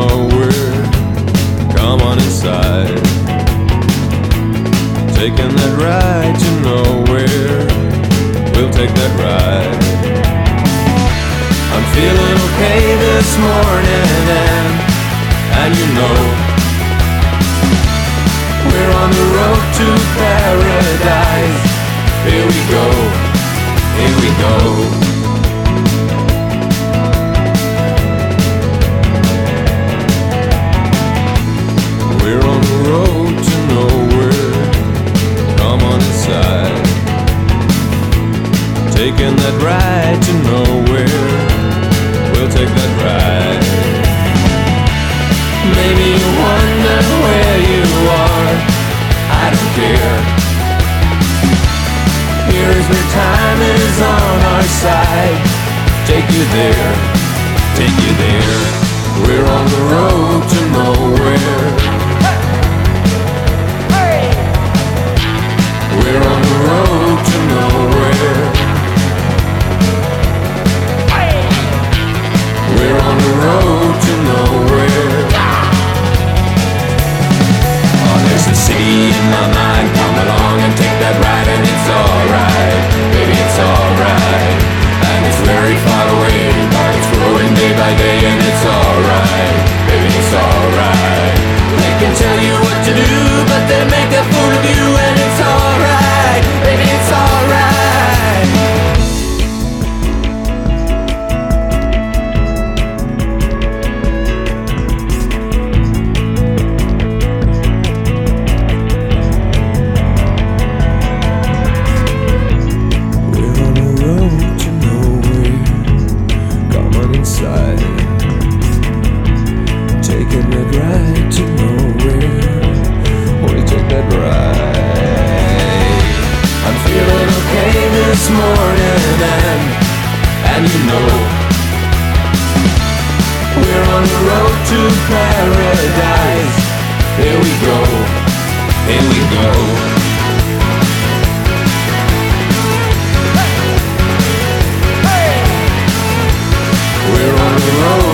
nowhere. Come on inside. Taking that ride to nowhere. We'll take that ride. I'm feeling okay this morning, and you know we're on the road to paradise. Here we go, here we go. We're on the road to nowhere. Come on inside. Taking that ride to nowhere. We'll take that ride. Maybe you wonder where you are. I don't care. Here's where time is on our side. Take you there, take you there. We're on the road to nowhere. We're on the road to nowhere. We're on the road to nowhere. Oh, there's a city in my mind. Come along and take that ride, and it's alright, baby, it's alright. And it's very far away, but it's growing day by day, and it's alright, baby, it's alright. They can tell you what to do, but they make a fool of you, and it's alright, baby, it's alright. Taking that ride to nowhere. We take that ride. I'm feeling okay this morning, and you know we're on the road to paradise. Here we go, here we go. We're on the road